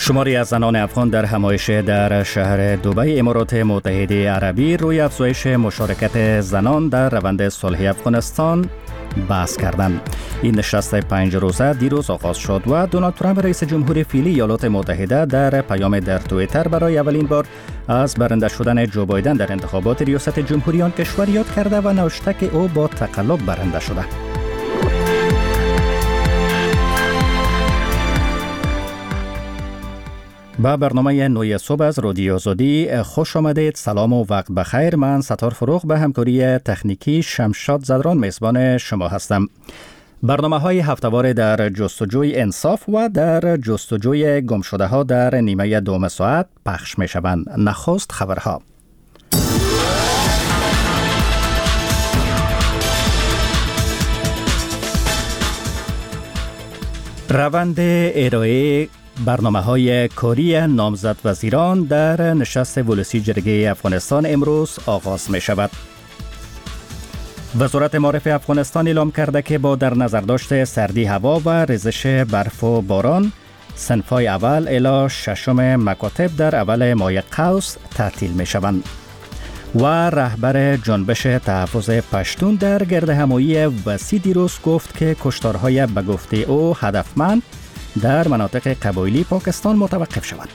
شماری از زنان افغان در همایش در شهر دبی امارات متحده عربی روی افزایش مشارکت زنان در روند صلح افغانستان بحث کردند. این نشست 5 روزه دیروز آغاز شد و دونالد ترامپ رئیس جمهور فعلی ایالات متحده در پیام در توییتر برای اولین بار از برنده شدن جو بایدن در انتخابات ریاست جمهوری آن کشور یاد کرده و نوشته که او با تقلب برنده شده. با برنامه نوی صبح از رادیو آزادی خوش آمدید. سلام و وقت بخیر. من ستار فروغ به همکاری تکنیکی شمشاد زدران میزبان شما هستم. برنامه‌های هفته‌وار در جستجوی انصاف و در جستجوی گمشده ها در نیمه دوم ساعت پخش می شوند. نخست خبرها. روند ارائه برنامه‌های کاری نامزد وزیران در نشست ولسی جرگه افغانستان امروز آغاز می شود. وزارت معارف افغانستان اعلام کرده که با در نظر داشت سردی هوا و ریزش برف و باران صنف‌های اول الی ششم مکاتب در اول ماه قوس تعطیل می شوند. و رهبر جنبش تحفظ پشتون در گردهمایی وسیع دیروز گفت که کشتارهای به گفته او هدفمند در مناطق قبایلی پاکستان متوقف شود.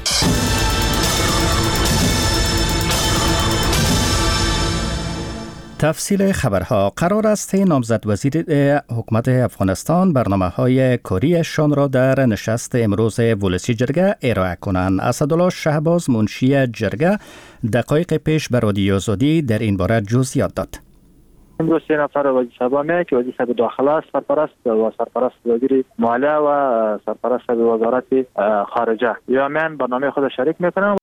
تفصیل خبرها. قرار است نامزد وزیر حکومت افغانستان برنامه‌های کاریشان را در نشست امروز ولسی جرگه ارائه کنند. اسدالله شهباز منشی جرگه دقایق پیش به رادیو آزادی در این باره جزئیات داد. امروز 3 نفر وزیر صاحب میاد که وزیر صاحب داخله است، سرپرست و سرپرست وزیر مالیه و سرپرست وزارت خارجه یا من برنامه خود شریک میکنم.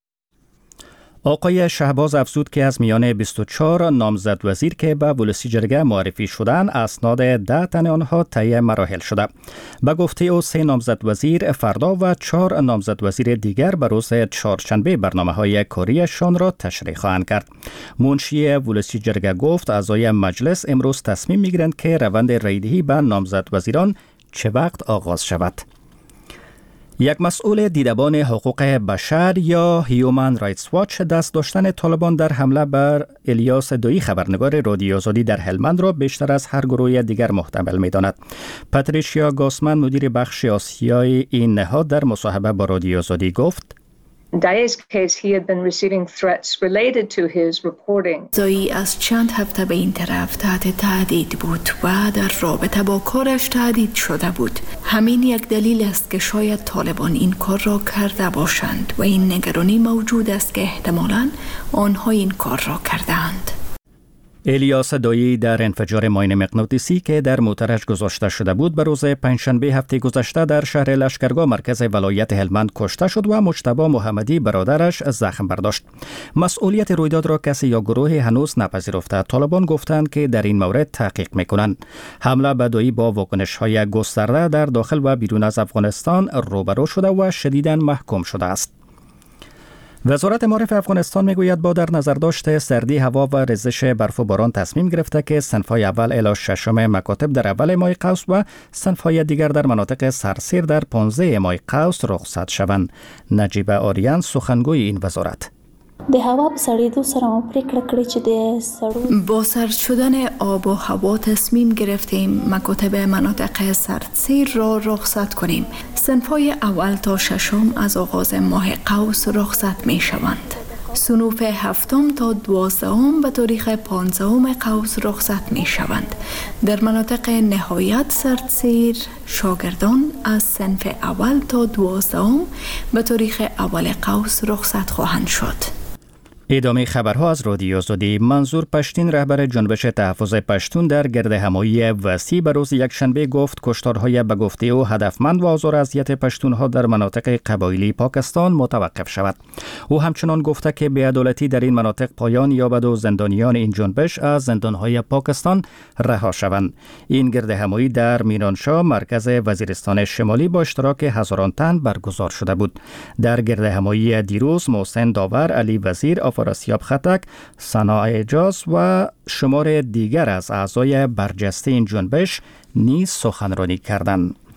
آقای شهباز افزود که از میان 24 نامزد وزیر که به ولسی جرگه معرفی شدند اسناد 10 تن آنها طی مراحل شده. به گفته او 3 نامزد وزیر فردا و 4 نامزد وزیر دیگر به روز چهارشنبه برنامه‌های کاریشان را تشریح خواهند کرد. منشی ولسی جرگه گفت اعضای مجلس امروز تصمیم میگیرند که روند رایدهی به نامزد وزیران چه وقت آغاز شود. یک مسئول دیدبان حقوق بشر یا هیومن رایتس واچ دست داشتن طالبان در حمله بر الیاس دویی خبرنگار رادیو آزادی در هلمند را بیشتر از هر گروه دیگر محتمل می‌داند. پاتریشیا گاسمن مدیر بخش آسیای این نهاد در مصاحبه با رادیو آزادی گفت Dae's case, he had been receiving threats related to his reporting. زایی از چند هفته به این طرف تحت تهدید بود و در رابطه با کارش تهدید شده بود. همین یک دلیل است که شاید طالبان این کار را کرده باشند و این نگرانی موجود است که احتمالاً آنها این کار را کردند. الیاس دویی در انفجار ماین مغناطیسی که در موترش گذاشته شده بود به روز پنجشنبه هفته گذشته در شهر لشکرگاه مرکز ولایت هلمند کشته شد و مجتبی محمدی برادرش زخم برداشت. مسئولیت رویداد را کسی یا گروهی هنوز نپذیرفته. طالبان گفتند که در این مورد تحقیق میکنند. حمله به دویی با واکنش‌های گسترده در داخل و بیرون از افغانستان روبرو شده و شدیداً محکوم شده است. وزارت معارف افغانستان میگوید با در نظر داشت سردی هوا و ریزش برف و باران تصمیم گرفته که صنف‌های اول الی ششم مکاتب در اول ماه قوس و صنف‌های دیگر در مناطق سرسیر در 15 ماه قوس رخصت شوند. نجیبه آریان سخنگوی این وزارت د هوا په سړېدو سره مو پرېکړه کړې چې د سړو با سرد شدن آب و هوا تصمیم گرفتیم مکاتب مناطق سردسیر را رخصت کنیم. صنف‌های اول تا ششم از آغاز ماه قوس رخصت می شوند. صنوف هفتم تا 12 به تاریخ 15 قوس رخصت می شوند. در مناطق نهایت سردسیر شاگردان از صنف اول تا 12 به تاریخ اول قوس رخصت خواهند شد. ادامه خبرها از رادیو آزادی. منظور پشتین رهبر جنبش تحفظ پشتون در گردهمایی وسیع به روز یکشنبه گفت کشتارهای به گفته او هدفمند و آزار اذیت پشتونها در مناطق قبایلی پاکستان متوقف شود. او همچنان گفته که بی‌عدالتی در این مناطق پایان یابد و زندانیان این جنبش از زندانهای پاکستان رها شوند. این گردهمایی در میرانشاه مرکز وزیرستان شمالی با اشتراک هزاران تن برگزار شده بود. در گردهمایی دیروز محسن داور، علی وزیر، فراسیاب خطک، ثنا اعجاز و شمار دیگر از اعضای برجسته این جنبش نیز سخنرانی کردند.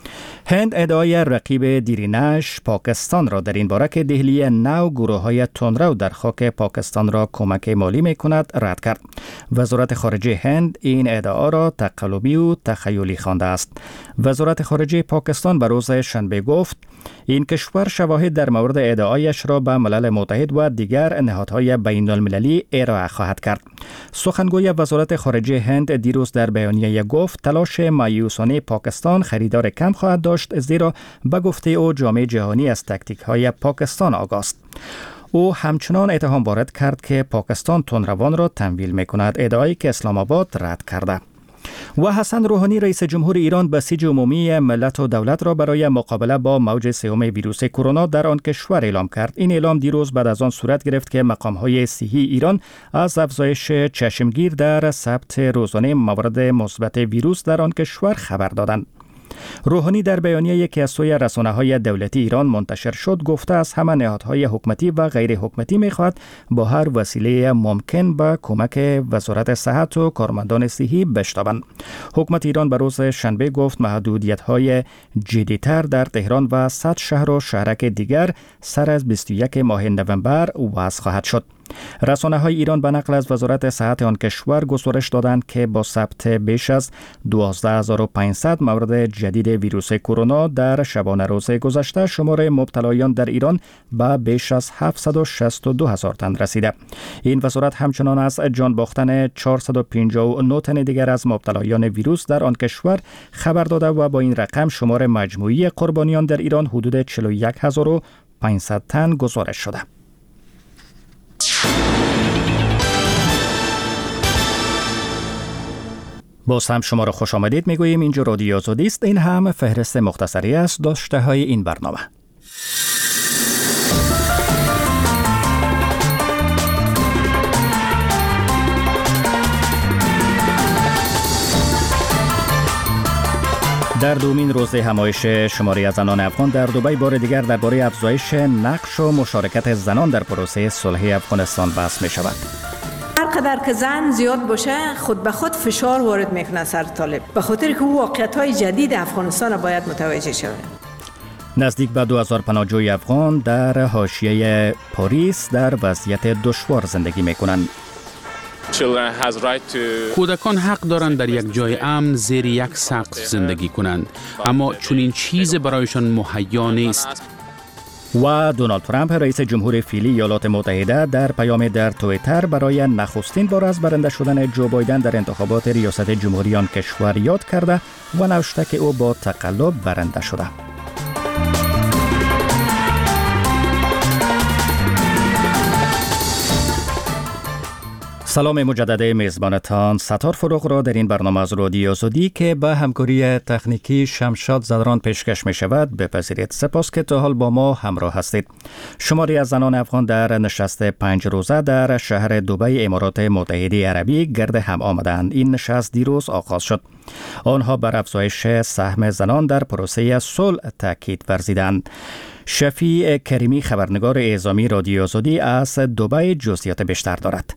هند ادعای رقیب دیرینش پاکستان را در این باره که دهلی نو گروه‌های تندرو در خاک پاکستان را کمک مالی می‌کند رد کرد. وزارت خارجه هند این ادعا را تقلبی و تخیلی خوانده است. وزارت خارجه پاکستان به روز شنبه گفت این کشور شواهد در مورد ادعایش را به ملل متحد و دیگر نهادهای بین المللی ارائه خواهد کرد. سخنگوی وزارت خارجه هند دیروز در بیانیه گفت تلاش مایوسانه پاکستان خریدار کم خواهد داشت، زیرا به گفته او جامعه جهانی از تاکتیک‌های پاکستان آگاه است. او همچنان اتهام وارد کرد که پاکستان تندروان را تمویل می‌کند، ادعایی که اسلام آباد رد کرده. و حسن روحانی رئیس جمهور ایران بسیج عمومی ملت و دولت را برای مقابله با موج سوم ویروس کرونا در آن کشور اعلام کرد. این اعلام دیروز بعد از آن صورت گرفت که مقام‌های صحی ایران از افزایش چشمگیر در ثبت روزانه موارد مثبت ویروس در آن کشور خبر دادند. روحانی در بیانیه یکی از سوی رسانه‌های دولتی ایران منتشر شد گفته از همه نهادهای حکومتی و غیر حکومتی می‌خواهد با هر وسیله ممکن به کمک وزارت صحت و کارمندان صحی بشتابند. حکومت ایران به روز شنبه گفت محدودیت‌های جدی‌تر در تهران و 100 شهر و شهرک دیگر سر از 21 ماه نوامبر وضع خواهد شد. رسانه‌های ایران به نقل از وزارت صحت آن کشور گزارش دادند که با ثبت بیش از 12500 مورد جدید ویروس کرونا در شبانه روز گذشته شمار مبتلایان در ایران به بیش از 762000 تن رسیده. این وزارت همچنان از جان باختن 459 تن دیگر از مبتلایان ویروس در آن کشور خبر داده و با این رقم شمار مجموعی قربانیان در ایران حدود 41500 تن گزارش شده. باز هم شما را خوش آمدید میگوییم. اینجا رادیو آزادی است. این هم فهرست مختصری است داشته های این برنامه. در دومین روز همایش شماری از زنان افغان در دبی بار دیگر درباره افزایش نقش و مشارکت زنان در پروسه صلح افغانستان بحث می شود. هر قدر که زن زیاد باشه خود به خود فشار وارد میکنه سر طالب، به خاطر که او واقعیت‌های جدید افغانستان باید متوجه شود. نزدیک به 2000 پناهجوی افغان در حاشیه پاریس در وضعیت دشوار زندگی میکنند. کودکان حق دارند در یک جای امن زیر یک سقف زندگی کنند، اما چنین چیز برایشان مهیا نیست. و دونالد ترامپ رئیس جمهور فعلی ایالات متحده در پیام در توییتر برای نخستین بار از برنده شدن جو بایدن در انتخابات ریاست جمهوری آن کشور یاد کرده و نوشته که او با تقلب برنده شده. سلام مجدد میزبانتان ستار فروغ را در این برنامه از رادیو آزادی که به همکاری تکنیکی شمشاد زدران پیشکش می شود بپذیرید. سپاس که تا حال با ما همراه هستید. شماری از زنان افغان در نشست 5 روزه در شهر دبی امارات متحده عربی گرد هم آمدند. این نشست دیروز آغاز شد. آنها بر افزایش سهم زنان در پروسه صلح تاکید ورزیدند. شفیع کریمی خبرنگار اعزامی رادیو آزادی از دبی جزئیات بیشتر دارد.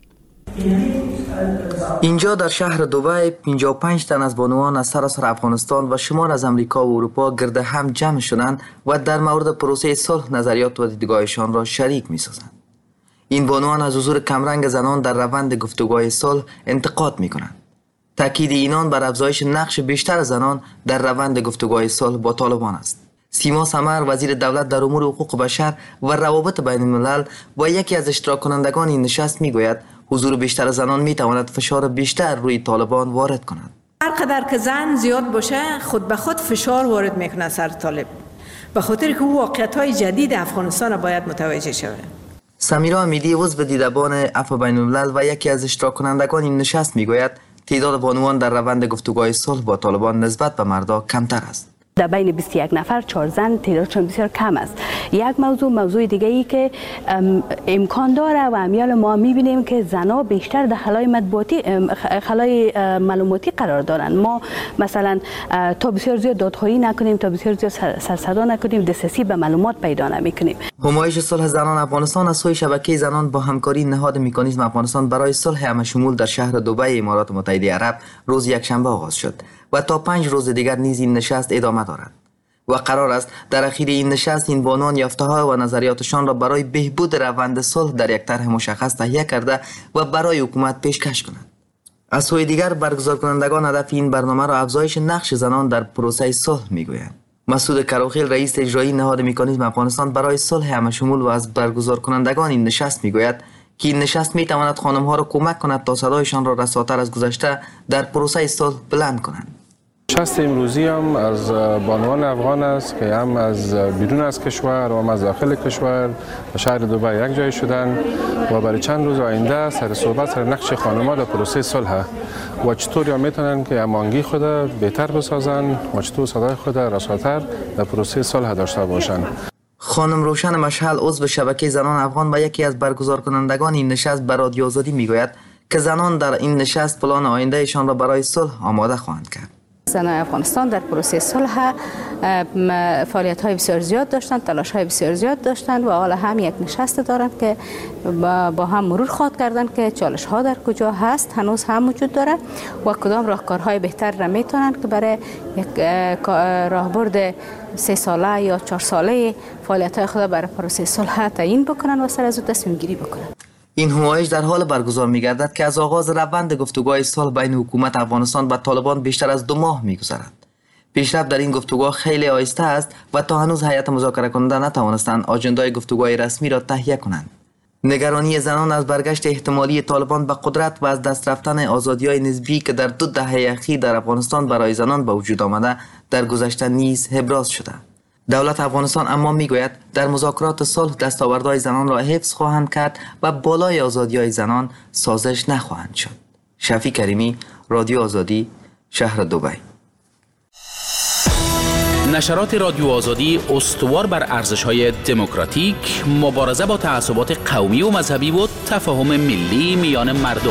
اینجا در شهر دبی 55 تن از بانوان از سراسر افغانستان و شمال از امریکا و اروپا گرد هم جمع شدند و در مورد پروسه صلح نظریات و دیدگاهشان را شریک می‌سازند. این بانوان از حضور کمرنگ زنان در روند گفتگوهای صلح انتقاد می‌کنند. تاکید اینان بر افزایش نقش بیشتر زنان در روند گفتگوهای صلح با طالبان است. سیما سمر وزیر دولت در امور حقوق بشر و روابط بین الملل و یکی از اشتراک کنندگان این نشست میگوید حضور بیشتر زنان میتواند فشار بیشتر روی طالبان وارد کند. هر قدر که زن زیاد باشه خود به خود فشار وارد میکنه سر طالب، به خاطر که او واقعیت‌های جدید افغانستان باید متوجه شود. سمیرا امیدی عضو دیدبان عفو بین الملل و یکی از اشتراک کنندگان این نشست میگوید تعداد بانوان در روند گفتگوهای صلح با طالبان نسبت به مردا کمتر است. در بین 21 نفر 4 زن تعدادشان بسیار کم است. یک موضوع دیگه ای که امکان داره و امیال ما میبینیم که زنها بیشتر در خلای معلوماتی قرار دارند. ما مثلا تا بسیار زیاد دادخواهی نکنیم، تا بسیار زیاد سرصدا نکنیم، دسترسی به معلومات پیدا نمیکنیم. همایش صلح زنان افغانستان از سوی شبکه زنان با همکاری نهاد مکانیزم افغانستان برای صلح همشمول در شهر دبی امارات متحده عرب روز یکشنبه آغاز شد و تا 5 روز دیگر نیز این نشست ادامه دارد. و قرار است در اخیر این نشست این بانوان یافته‌ها و نظریاتشان را برای بهبود روند صلح در یک طرح مشخص تهیه کرده و برای حکومت پیشکش کنند. از سوی دیگر برگزار کنندگان هدف این برنامه را افزایش نقش زنان در پروسه صلح میگویند. مسعود کراخیل رئیس اجرایی نهاد مکانیزم افغانستان برای صلح همشمول و از برگزار کنندگان این نشست میگوید که این نشست میتواند خانم‌ها را کمک کند تا صدایشان را رساتر از گذشته در پروسه صلح بلند کنند. نشست امروزی هم از بانوان افغان است که هم از بیرون از کشور و هم از داخل کشور و شهر دبی یک جای شدن و برای چند روز آینده سر صحبت سر نقش خانم‌ها در پروسه صلح و چطور یا میتونن که هماهنگی خود بهتر بسازن و چطور صدای خود رساتر در پروسه صلح داشته باشند. خانم روشن مشعل عضو شبکه زنان افغان و یکی از برگزار کنندگان این نشست به رادیو آزادی میگوید که زنان در این نشست پلان آیندهشان را برای صلح آماده خواهند کرد. زنان افغانستان در پروسه صلح فعالیت‌های بسیار زیاد داشتند، تلاش‌های بسیار زیاد داشتند و حالا هم یک نشست دارند که با هم مرور خواهد کردند که چالش‌ها در کجا هست، هنوز هم وجود داره و کدام راهکارهای بهتر را میتونند که برای یک راهبرد 3 ساله یا 4 ساله فعالیت‌های خود برای پروسه صلح تعیین بکنند و سر از او تصمیم گیری بکنند. این همایش در حال برگزار می‌گردد که از آغاز روند گفتگوهای صلح بین حکومت افغانستان و طالبان بیشتر از 2 ماه می‌گذرد. پیشرفت در این گفتگوها خیلی آهسته است و تا هنوز هیئت مذاکره کننده نتوانستند آجندای گفتگوهای رسمی را تهیه کنند. نگرانی زنان از برگشت احتمالی طالبان به قدرت و از دست رفتن آزادی‌های نسبی که در 2 دهه اخیر در افغانستان برای زنان به وجود آمده در گذشته نیز ابراز شده. دولت افغانستان اما میگوید در مذاکرات صلح دستاوردهای زنان را حفظ خواهند کرد و بالای آزادی‌های زنان سازش نخواهند شد. شفیع کریمی، رادیو آزادی، شهر دبی. نشرات رادیو آزادی استوار بر ارزش‌های دموکراتیک، مبارزه با تعصبات قومی و مذهبی و تفاهم ملی میان مردم.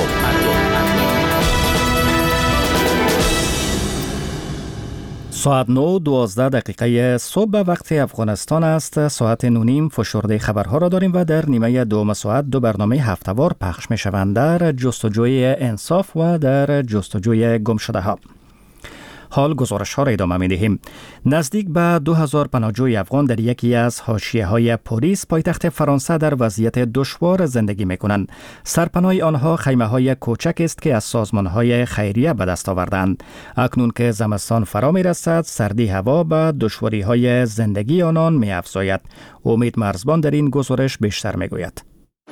ساعت 9:12 صبح به وقت افغانستان است. ساعت 9:30 فشرده خبرها را داریم و در نیمه دوم ساعت 2 برنامه هفته‌وار پخش می شوند در جستجوی انصاف و در جستجوی گمشده ها. حال گزارش ها را ادامه می دهیم. نزدیک به 2000 پناهجوی افغان در یکی از حاشیه های پاریس پایتخت فرانسه در وضعیت دشوار زندگی می کنند. سرپناه آنها خیمه های کوچک است که از سازمان های خیریه به دست آوردند. اکنون که زمستان فرا می رسد، سردی هوا به دشواری های زندگی آنان می افزاید. امید مرزبان در این گزارش بیشتر می گوید.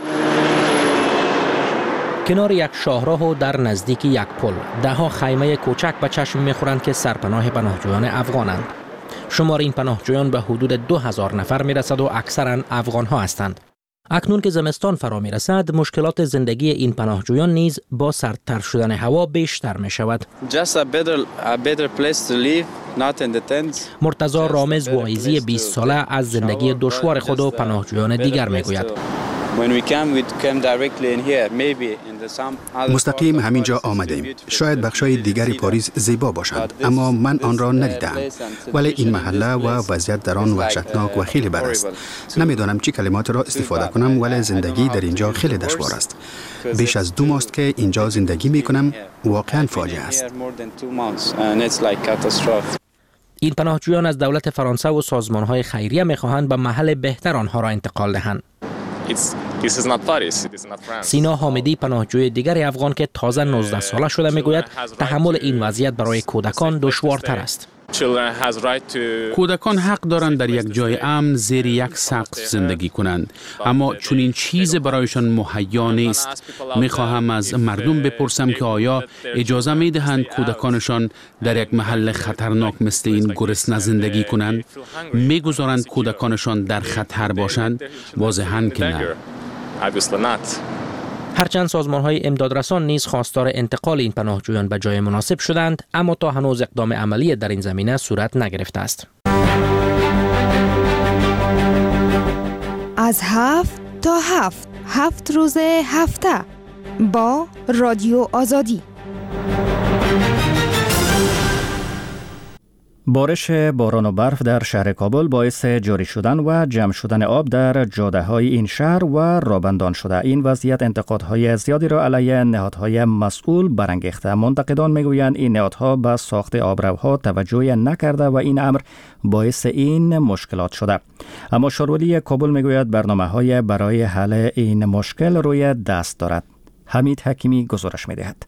کنار یک شاهراه و در نزدیک یک پل، دهها خیمه کوچک به چشم می‌خورند که سرپناه پناهجویان افغانند. شمار این پناهجویان به حدود 2000 نفر می‌رسد و اکثراً افغان‌ها هستند. اکنون که زمستان فرا می‌رسد، مشکلات زندگی این پناهجویان نیز با سردتر شدن هوا بیشتر می‌شود. مرتضی رامز واعظی 20 ساله از زندگی دشوار خود و پناهجویان دیگر می‌گوید. مستقیم همینجا آمدیم. شاید بخشای دیگری پاریس زیبا باشند، اما من آن را ندیدم. ولی این محله و وضعیت در آن وحشتناک و خیلی بد است. نمیدانم چی کلمات را استفاده کنم، ولی زندگی در اینجا خیلی دشوار است. بیش از 2 ماه است که اینجا زندگی می کنم. واقعا فاجعه است. این پناهجویان از دولت فرانسه و سازمان‌های خیریه می‌خواهند به محل بهتر آنها را انتقال دهند. سینا حامدی پناهجوی دیگر افغان که تازه 19 ساله شده میگوید تحمل این وضعیت برای کودکان دشوارتر است. کودکان حق دارند در یک جای امن زیر یک سقف زندگی کنند، اما چون این چیز برایشان مهیا نیست. میخواهم از مردم بپرسم که آیا اجازه میدهند کودکانشان در یک محل خطرناک مثل این گرسنه زندگی کنند؟ میگذارند کودکانشان در خطر باشند؟ واضحاً که نه. هرچند سازمان‌های امدادرسان نیز خواستار انتقال این پناهجویان به جای مناسب شدند، اما تا هنوز اقدام عملی در این زمینه صورت نگرفته است. از 7 تا 7 روز هفته با رادیو آزادی. بارش باران و برف در شهر کابل باعث جاری شدن و جمع شدن آب در جاده‌های این شهر و رابندان شده. این وضعیت انتقادهای زیادی را علیه نهادهای مسئول برانگیخته. منتقدان میگویند این نهادها به ساخت آبروها توجه نکرده و این امر باعث این مشکلات شده. اما شارولی کابل میگوید برنامه‌های برای حل این مشکل روی دست دارد. حمید حکیمی گزارش می‌دهد.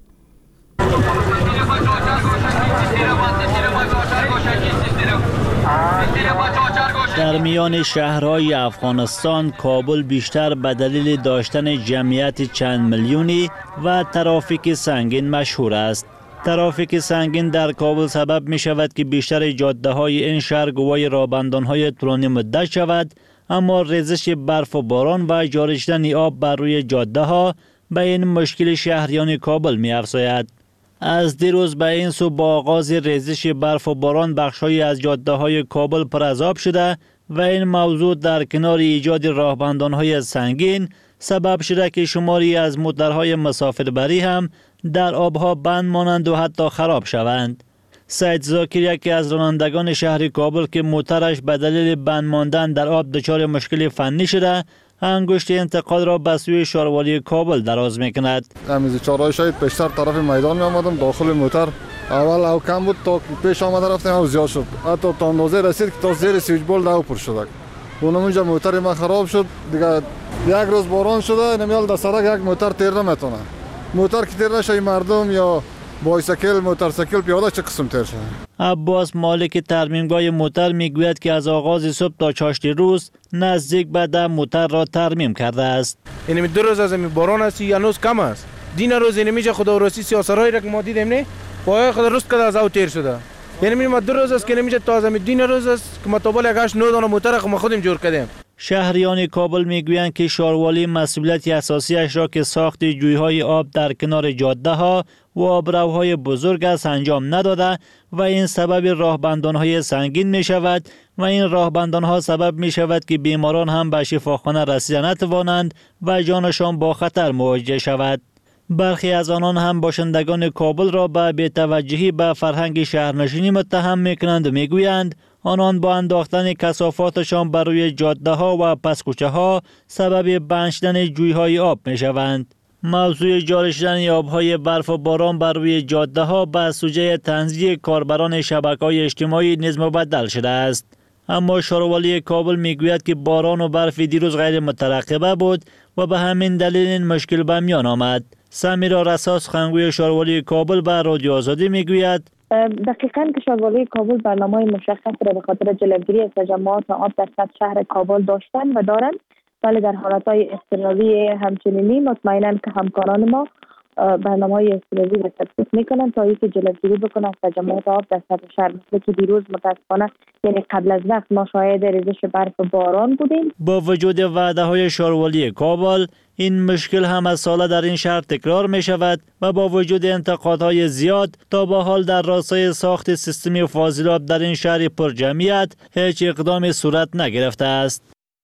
در میان شهرهای افغانستان کابل بیشتر به دلیل داشتن جمعیت چند میلیونی و ترافیک سنگین مشهور است. ترافیک سنگین در کابل سبب می شود که بیشتر جاده های این شهر گواه رابندان های طولانی مدت شود، اما ریزش برف و باران و جاری شدن آب بر روی جاده ها به این مشکل شهریان کابل می افزاید. از دیروز به این سو با آغاز ریزش برف و باران بخش‌هایی از جاده‌های کابل پر از آب شده و این موضوع در کنار ایجاد راهبندان‌های سنگین سبب شده که شماری از موترهای مسافربری هم در آبها بند مانند و حتی خراب شوند. سید زاکر یکی از رانندگان شهر کابل که موترش به دلیل بند ماندن در آب دچار مشکل فنی شده، انگشت انتقاد را به سوی شاروالی کابل دراز میکند. امیز چهارراه شاید پیشتر طرف میدان می آمدم، داخل موتر اول او کم بود تا پیش آمده رفتم او زیاد شد، حتی تا اندازه رسید که تا زیر سویچ بولد او پر شد. اونجا موتر ما خراب شد دیگه. یک روز باران شده نمیال در سرک یک موتر تیر نمیتونه. موتر که تیر نشه مردم یا بایسیکل، موتورسیکل، پیاده چه قسم تیر شده. عباس مالک ترمیمگاه موتر میگوید که از آغاز صبح تا چاشت روز نزدیک به 10 موتر را ترمیم کرده است. یعنی 2 روز از این باران است هنوز کم است. دین روز نمیشه خدا راستی سیاسرای را که ما دیدیم نه پای خدا روز کده از او تیر شده. یعنی ما 2 روز است که نمیشه تا از دین روز است که ما تا بالا 8 9 دانه موتر ما خودیم جور کردیم. شهریان کابل میگویند که شاروالی مسئولیت اساسیش را که ساخت جویهای آب در کنار جاده ها و آبروهای بزرگ است انجام نداده و این سبب راهبندانهای سنگین می شود و این راهبندانها سبب می شود که بیماران هم به شفاخانه رسیدن نتوانند و جانشان با خطر مواجه شود. برخی از آنان هم باشندگان کابل را به بی‌توجهی به فرهنگ شهرنشینی متهم میکنند و میگویند آنان با انداختن کثافاتشان بر روی جاده ها و پس کوچه ها سبب بند شدن جویهای آب می شوند. موضوع جاری شدن آبهای برف و باران بر روی جاده ها به سوژه طنزی کاربران شبکه‌های اجتماعی نیز مبدل شده است. اما شاروالی کابل میگوید که باران و برف دیروز غیر مترقبه بود و به همین دلیل این مشکل به میان آمد. سمیرا رسا سخنگوی شاروالی کابل به رادیو آزادی میگوید دقیقاً که شاروالی کابل برنامه مشخص را به خاطر جلوگیری از تجمعات آب در سطح شهر کابل داشتن و دارند، ولی در حالتهای اضطراری همچنینی مطمئناً که همکاران ما برنامه‌های اضطراری را تطبیق میکنند تا اینکه جلوگیری بکنند از تجمعات آب در سطح شهر، مثل که دیروز متاسفانه یعنی قبل از وقت ما شاهد ریزش برف و باران بودیم. با وجود وعده‌های شاروالی کابل این مشکل هم از ساله در این شهر تکرار می شود و با وجود انتقادهای زیاد تا به حال در راستای ساخت سیستمی فاضلاب در این شهر پرجمعیت هیچ اقدامی صورت نگرفته است.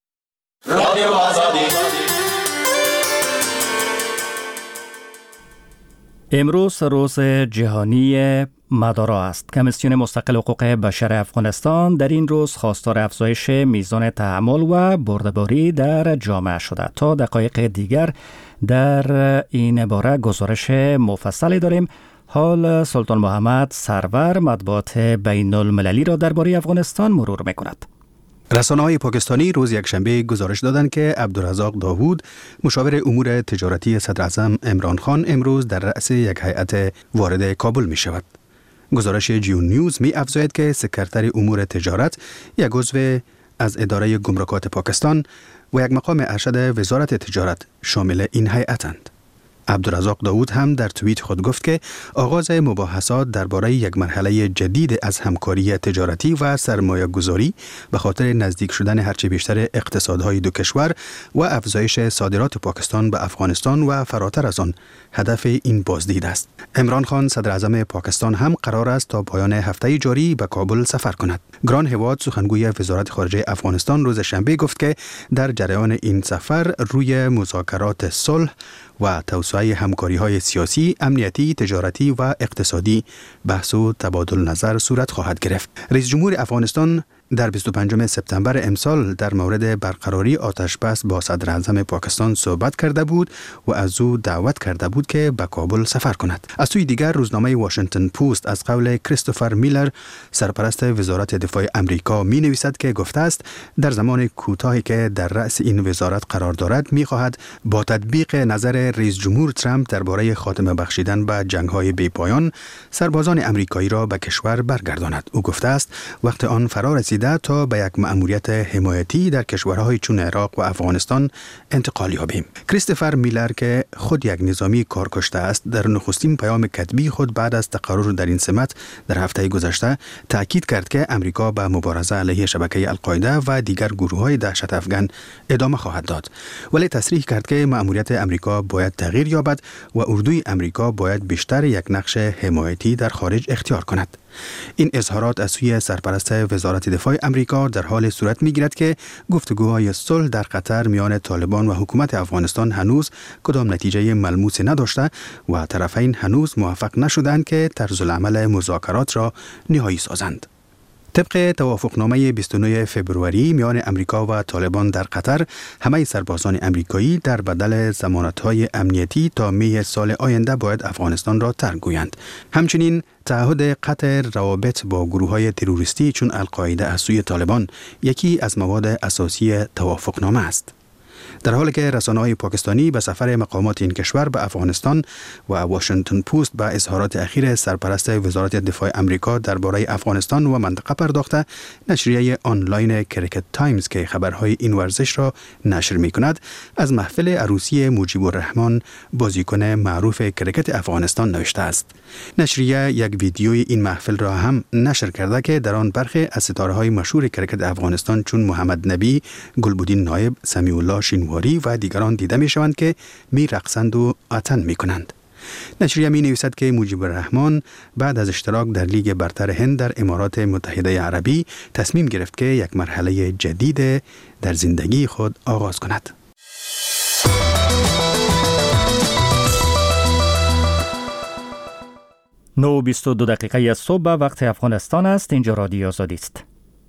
امروز روز جهانی مدارا است. کمیسیون مستقل حقوق بشر افغانستان در این روز خواستار افزایش میزان تحمل و بردباری در جامعه شده. تا دقایق دیگر در این باره گزارش مفصلی داریم. حال سلطان محمد سرور مطبوعات بین المللی را درباره افغانستان مرور می‌کند. رسانه‌های پاکستانی روز یکشنبه گزارش دادند که عبدالرزاق داوود مشاور امور تجارتی صدر اعظم عمران خان امروز در رأس یک هیئت وارد کابل می شود. گزارش جیون نیوز می افزاید که سکرتر امور تجارت یک عضو از اداره گمرکات پاکستان و یک مقام ارشد وزارت تجارت شامل این هیئتند. عبدالرزاق داوود هم در توییت خود گفت که آغاز مباحثات درباره یک مرحله جدید از همکاری تجارتی و سرمایه گذاری به خاطر نزدیک شدن هرچه بیشتر اقتصادهای دو کشور و افزایش صادرات پاکستان به افغانستان و فراتر از آن هدف این بازدید است. عمران خان صدر اعظم پاکستان هم قرار است تا پایان هفته جاری به کابل سفر کند. گران هواد سخنگوی وزارت خارجه افغانستان روز شنبه گفت که در جریان این سفر روی مذاکرات صلح و توسعه همکاری‌های سیاسی، امنیتی، تجارتی و اقتصادی بحث و تبادل نظر صورت خواهد گرفت. رئیس جمهور افغانستان در 25 سپتامبر امسال در مورد برقراری آتش بس با صدر اعظم پاکستان صحبت کرده بود و از او دعوت کرده بود که به کابل سفر کند. از سوی دیگر روزنامه واشنگتن پست از قول کریستوفر میلر سرپرست وزارت دفاع امریکا می نویسد که گفته است در زمان کوتاهی که در رأس این وزارت قرار دارد می خواهد با تطبیق نظر رئیس جمهور ترامپ درباره خاتمه بخشیدن به جنگ‌های بی‌پایان سربازان امریکایی را به کشور برگرداند. او گفته است وقت آن فرا رسید تا به یک مأموریت حمایتی در کشورهای چون عراق و افغانستان انتقال یابیم. کریستوفر میلر که خود یک نظامی کارکشته است در نخستین پیام کتبی خود بعد از تقرر در این سمت در هفته گذشته تاکید کرد که امریکا به مبارزه علیه شبکه القاعده و دیگر گروه‌های دهشت افغان ادامه خواهد داد، ولی تصریح کرد که مأموریت امریکا باید تغییر یابد و اردوی امریکا باید بیشتر یک نقش حمایتی در خارج اختیار کند. این اظهارات از سوی سرپرست وزارت دفاع امریکا در حال صورت می‌گیرد که گفتگوهای صلح در قطر میان طالبان و حکومت افغانستان هنوز کدام نتیجه ملموسی نداشته و طرفین هنوز موفق نشدند که طرز العمل مذاکرات را نهایی سازند. طبق توافقنامه 29 فبروری میان امریکا و طالبان در قطر، همه سربازان امریکایی در بدل ضمانت‌های امنیتی تا می سال آینده باید افغانستان را ترک گویند. همچنین تعهد قطع روابط با گروه‌های تروریستی چون القاعده از سوی طالبان یکی از مواد اساسی توافقنامه است. در حالی که رسانه‌های پاکستانی به سفر مقامات این کشور به افغانستان و واشنگتن پست به اظهارات اخیر سرپرست وزارت دفاع امریکا درباره افغانستان و منطقه پرداخته، نشریه آنلاین کریکت تایمز که خبرهای این ورزش را نشر می‌کند از محفل عروسی مجیب الرحمن بازیکن معروف کریکت افغانستان نوشته است. نشریه یک ویدیوی این محفل را هم نشر کرده که در آن برخی از ستاره‌های مشهور کریکت افغانستان چون محمد نبی، گلبدین نایب، سمیع الله شینواری و دیگران دیده می شوند که می رقصند و آتن می کنند. نشریه می نویسد که مجیب الرحمن بعد از اشتراک در لیگ برتر هند در امارات متحده عربی تصمیم گرفت که یک مرحله جدید در زندگی خود آغاز کند. 9:22 دقیقه صبح وقت افغانستان است. اینجا رادیو آزادی است.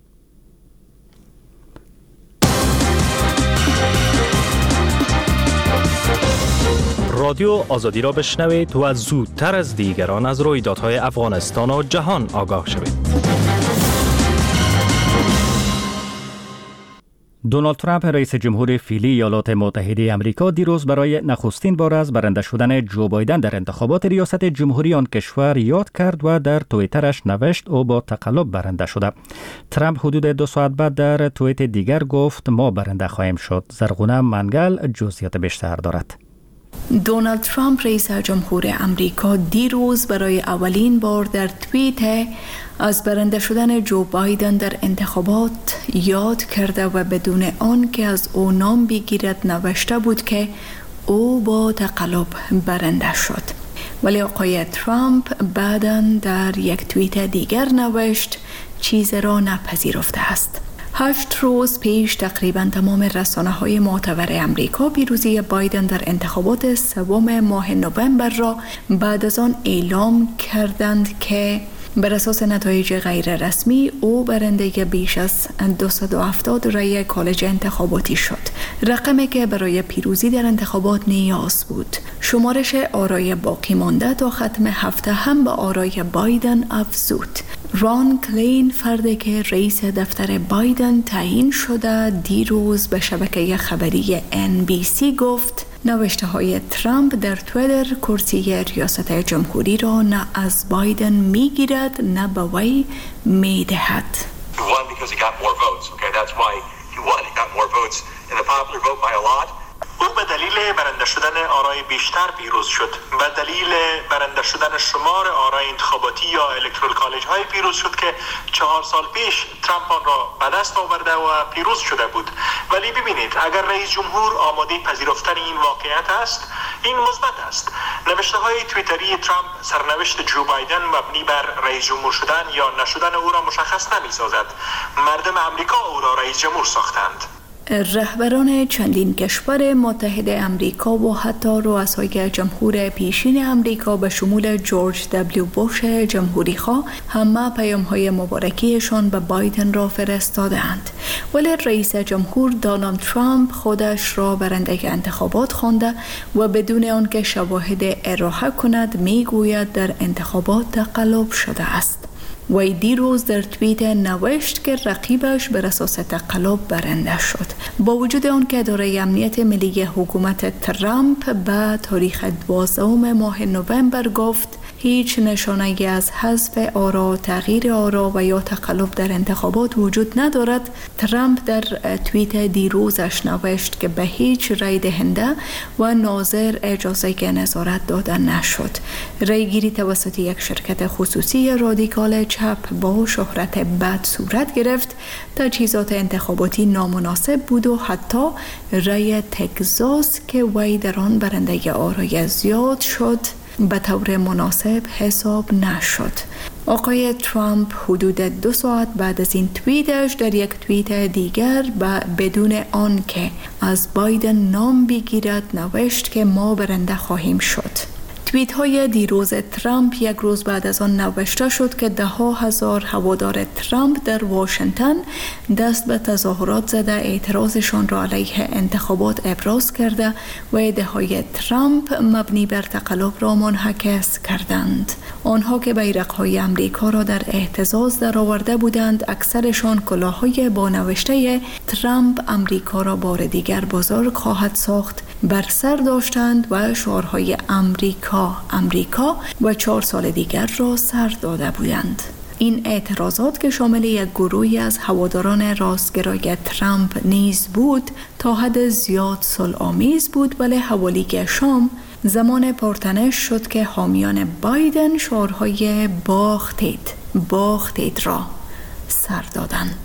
رادیو آزادی را بشنوید و زودتر از دیگران از رویدادهای افغانستان و جهان آگاه شوید. دونالد ترامپ رئیس جمهور فعلی ایالات متحده آمریکا دیروز برای نخستین بار از برنده شدن جو بایدن در انتخابات ریاست جمهوری آن کشور یاد کرد و در توییترش نوشت او با تقلب برنده شده. ترامپ حدود 2 ساعت بعد در توییت دیگر گفت ما برنده خواهیم شد. زرغونه منگل جزئیات بیشتر دارد. دونالد ترامپ رئیس جمهور امریکا دیروز برای اولین بار در توییت از برنده شدن جو بایدن در انتخابات یاد کرده و بدون آن که از او نام بگیرد نوشته بود که او با تقلب برنده شد. ولی آقای ترامپ بعداً در یک توییت دیگر نوشت چیز را نپذیرفته است. 8 روز پیش تقریباً تمام رسانه‌های معتبر امریکا پیروزی بایدن در انتخابات 3 ماه نوامبر را بعد از آن اعلام کردند که بر اساس نتایج غیر رسمی او برنده بیش از 270 رأی کالج انتخاباتی شد، رقمی که برای پیروزی در انتخابات نیاز بود. شمارش آرای باقی مانده تا ختم هفته هم به آرای بایدن افزود. ران کلین، فردی که رئیس دفتر بایدن تعیین شده، دیروز به شبکه خبری NBC گفت نوشته های ترامپ در تویتر کرسی ریاست جمهوری را نه از بایدن میگیرد نه به وی میدهد. او به دلیل برنده شدن آرای بیشتر پیروز شد. به دلیل برنده شدن شمار آرای انتخاباتی یا الکترال کالج های پیروز شد که 4 سال پیش ترامپ آن را به دست آورده و پیروز شده بود. ولی ببینید، اگر رئیس جمهور آماده پذیرفتن این واقعیت است، این مثبت است. نوشته های توییتری ترامپ سرنوشت جو بایدن مبنی بر رئیس جمهور شدن یا نشدن او را مشخص نمی سازد. مردم امریکا او را رئیس جمهور ساختند. رهبران چندین کشور متحد امریکا و حتی رؤسای جمهور پیشین امریکا به شمول جورج دبلیو بوش جمهوری خواه همه پیام‌های مبارکیشان به بایدن را فرستادند، ولی رئیس جمهور دونالد ترامپ خودش را برنده انتخابات خوانده و بدون آنکه شواهد ارائه کند میگوید در انتخابات تقلب شده است. وی دیروز در توییت نوشت که رقیبش بر اساس تقلب برنده شد. با وجود آن که اداره امنیت ملی حکومت ترامپ به تاریخ 12 ماه نوامبر گفت هیچ نشانه‌ای از حذف آرا، تغییر آرا و یا تقلب در انتخابات وجود ندارد، ترامپ در توییت دیروزش نوشت که به هیچ رای دهنده و ناظر اجازه نظارت داده نشد. رایگیری توسط یک شرکت خصوصی رادیکال چپ با شهرت بد صورت گرفت، تجهیزات انتخاباتی نامناسب بود و حتی رای تگزاس که وی در آن برنده آرای زیاد شد به طور مناسب حساب نشد. آقای ترامپ حدود 2 ساعت بعد از این توییتش در یک توییت دیگر بدون آن که از بایدن نام بگیرد نوشت که ما برنده خواهیم شد. توییت های دیروز ترامپ یک روز بعد از آن نوشته شد که 10,000 هوادار ترامپ در واشنگتن دست به تظاهرات زده اعتراضشان را علیه انتخابات ابراز کرده و ایده‌های ترامپ مبنی بر تقلب را منعکس کردند. آنها که بیرق‌های امریکا را در اهتزاز درآورده بودند، اکثرشان کلاه‌های با نوشته ترامپ امریکا را بار دیگر بزرگ خواهد ساخت بر سر داشتند و شعارهای امریکا و 4 سال دیگر را سر داده بودند. این اعتراضات که شامل یک گروهی از هواداران راستگرای ترامپ نیز بود تا حد زیاد صلح‌آمیز بود، ولی حوالی شام زمان پرتنش شد که حامیان بایدن شعارهای باختید را سر دادند.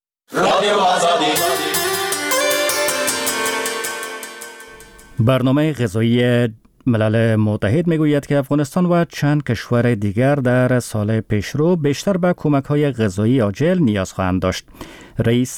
برنامه غذایی ملل متحد میگوید که افغانستان و چند کشور دیگر در سال پیشرو بیشتر به کمک‌های غذایی عاجل نیاز خواهند داشت. رئیس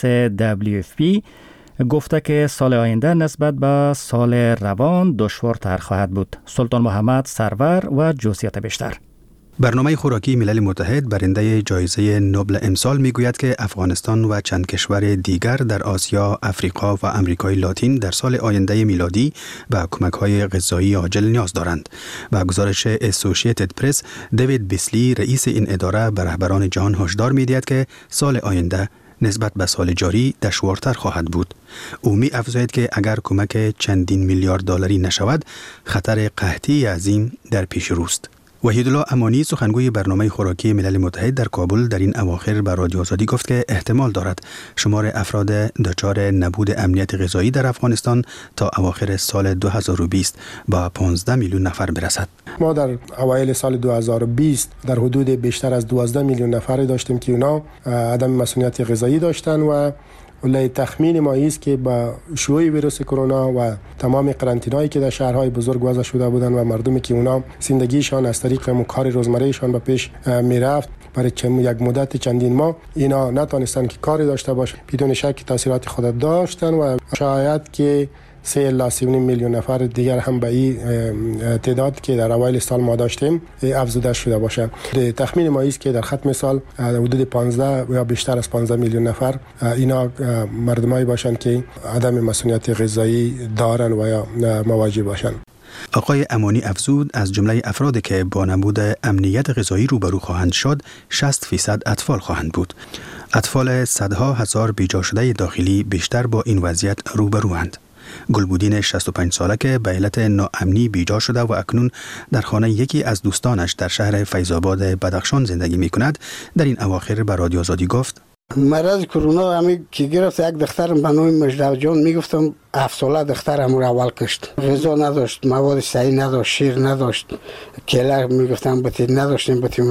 WFP گفته که سال آینده نسبت به سال روان دشوارتر خواهد بود. سلطان محمد سرور و جزئیات بیشتر. برنامه خوراکی ملل متحد برنده جایزه نوبل امسال میگوید که افغانستان و چند کشور دیگر در آسیا، افریقا و امریکای لاتین در سال آینده میلادی به کمک‌های غذایی عاجل نیاز دارند. به گزارش اسوسییتد پرس، دیوید بیسلی رئیس این اداره به رهبران جهان هشدار می‌دهد که سال آینده نسبت به سال جاری دشوارتر خواهد بود. او می افزاید که اگر کمک چندین میلیارد دلاری نشود، خطر قحطی عظیم در پیش روست. وحیدالله امانی سخنگوی برنامه خوراکی ملل متحد در کابل در این اواخر به رادیو آزادی گفت که احتمال دارد شمار افراد دچار نبود امنیت غذایی در افغانستان تا اواخر سال 2020 با 15 میلیون نفر برسد. ما در اوایل سال 2020 در حدود بیشتر از 12 میلیون نفر داشتیم که اونا عدم مسئولیت غذایی داشتن و ولی تخمین ما است که با شیوع ویروس کرونا و تمام قرنطینه‌ای که در شهرهای بزرگ وضع شده بودند و مردمی که اونا زندگیشان از طریق کار روزمرهشان به پیش میرفت برای یک مدت چندین ماه اینا نتونستن که کاری داشته باشند، بدون شک تاثیرات خود داشتن و شاید که 3.3 میلیون نفر دیگر هم به این تعداد که در اوایل سال ما داشتیم افزوده شده باشه. تخمین ما است که در ختم سال حدود 15 یا بیشتر از 15 میلیون نفر اینا مردمایی باشند که عدم مسئولیت غذایی دارن و یا مواجه باشند. آقای امانی افزود از جمله افرادی که با نبود امنیت غذایی روبرو خواهند شد 60% اطفال خواهند بود. اطفال صدها هزار بیجا شده داخلی بیشتر با این وضعیت روبروند. گلبودین 65 ساله که به علت ناامنی بیجا شده و اکنون در خانه یکی از دوستانش در شهر فیض‌آباد بدخشان زندگی می کند در این اواخر به رادیو آزادی گفت مرض کرونا همی که گرفت یک دخترم به نام مجدد جان میگفتم 7 ساله دخترم رو اول کشت. غذا نداشت، مواد صحیح نداشت، شیر نداشت، کله میگفتم بتید نداشتیم بتیمش.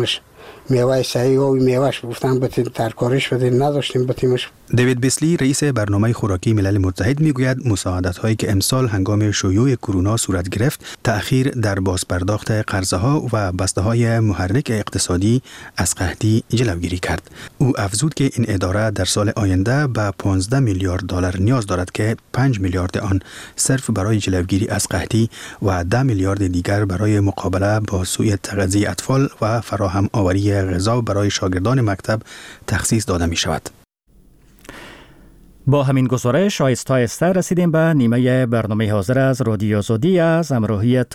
میوه صحیح و میوهش گفتن بتین ترکاریش بدین، نداشتیم بتیمش. دیوید بیسلی رئیس برنامه خوراکی ملل متحد میگوید مساعدت هایی که امسال هنگام شیوع کرونا صورت گرفت تأخیر در بازپرداخت قرضه ها و بسته های محرک اقتصادی از قحطی جلوگیری کرد. او افزود که این اداره در سال آینده به 15 میلیارد دلار نیاز دارد که 5 میلیارد آن صرف برای جلوگیری از قحطی و 10 میلیارد دیگر برای مقابله با سوء تغذیه اطفال و فراهم آوری غذا برای شاگردان مکتب تخصیص داده می شود. با همین گزارش آهسته رسیدیم به نیمه برنامه حاضر از رادیو آزادی. از همراهی